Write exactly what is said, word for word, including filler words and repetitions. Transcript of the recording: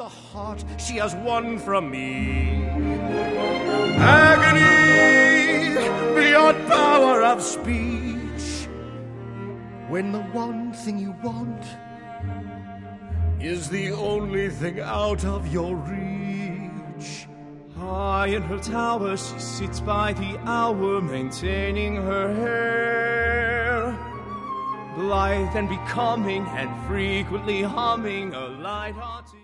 the heart she has won from me. Agony beyond power of speech, when the one thing you want is the only thing out of your reach. High in her tower she sits by the hour, maintaining her hair, blithe and becoming, and frequently humming a light-hearted